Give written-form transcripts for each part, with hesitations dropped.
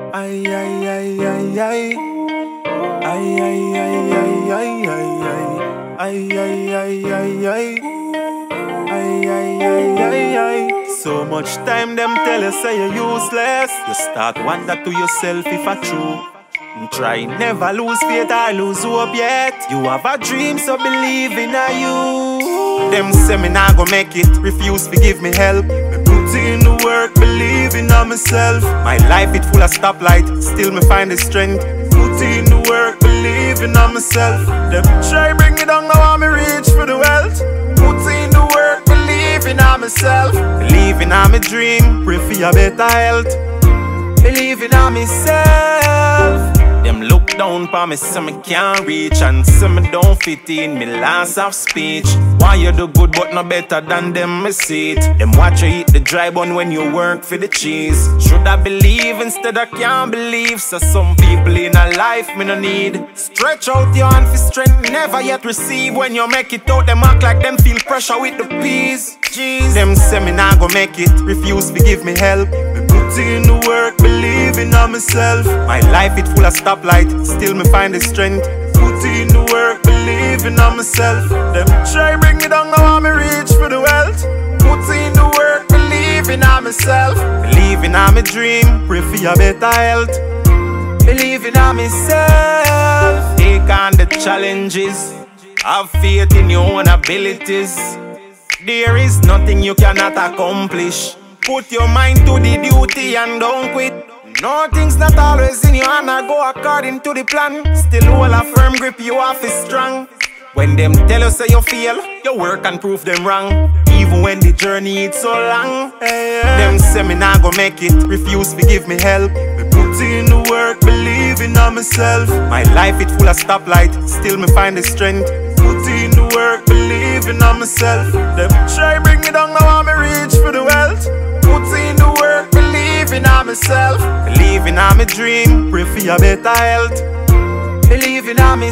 Ay, ay, ay, ay, ay. Ay, ay, ay, ay, ay, ay, ay. Ay, ay, ay, ay, ay. Ay, ay, ay, ay, ay. So much time them tell you say you're useless. You start wonder to yourself if I true. Try never lose faith or lose hope yet. You have a dream, so believe in you. Them say me nah go make it, refuse to give me help. Me put in the work, believe in myself. My life it full of stoplight, still me find the strength. Put in the work, believe in myself. Them try bring me down, now I'm reach for the wealth. Put in the work, believe in myself. Believe in my dream, pray for your better health. Believe in myself. Them look down on me, so me can't reach. And so me don't fit in me last of speech. Why you do good but no better than them, me see it. Them watch you eat the dry bun when you work for the cheese. Should I believe instead I can't believe? So some people in a life me no need. Stretch out your hand for strength, never yet receive. When you make it out, them act like them feel pressure with the peas. Jeez. Them say me nah go make it, refuse to give me help. Put in the work, believe in myself. My life it full of stoplight, still me find the strength. Put in the work, believe in myself. Them try bring me down, now I'm reach for the wealth. Put in the work, believe in myself. Believe in my dream, pray for your better health. Believe in myself. Take on the challenges, have faith in your own abilities. There is nothing you cannot accomplish. Put your mind to the duty and don't quit. Nothing's not always in your hand, I go according to the plan. Still hold a firm grip, you have is strong. When them tell you say you fail, you work and prove them wrong. Even when the journey is so long. Them say me nah go make it, refuse to give me help. Me put in the work, believe in myself. My life it full of stoplight, still me find the strength. Put in the work, believe in myself. Them try bring me down, now I'm reach for the wealth. Put in the work, believe in myself. Believe in my dream, pray for your better health. Believe in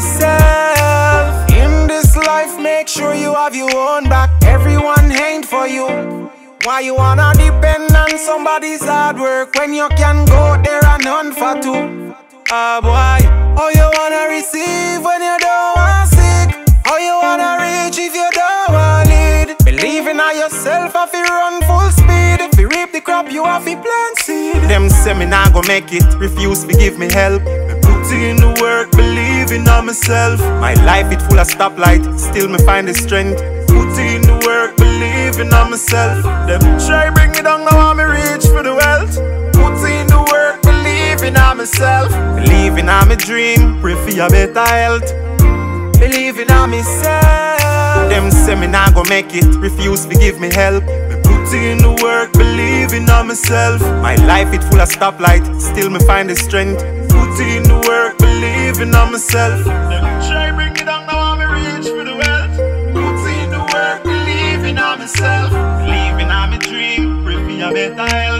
myself. In this life, make sure you have your own back. Everyone ain't for you. Why you wanna depend on somebody's hard work when you can go there and none for two? Ah boy, how you wanna receive when you don't want seek? How you wanna reach if you don't want lead? Believe in yourself if you run full speed. If you reap the crop, you have to plant seed. Them say me nah go make it, refuse to give me help. Me put in the work, believe in myself. My life it full of stoplight, still me find the strength. Put in the work, believe in myself. Them try bring me down, now I'm reach for the wealth. Put in the work, believe in myself. Believe in my dream, pray for your better health. Believe in myself. Them say me nah go make it, refuse to give me help. Me put in the work, believe in myself. My life it full of stoplight, still me find the strength. Put in the work, believe in myself. Them try bring me down, now I'm reach for the wealth. Put in the work, believe in myself. Believe in my dream, pray for your better health.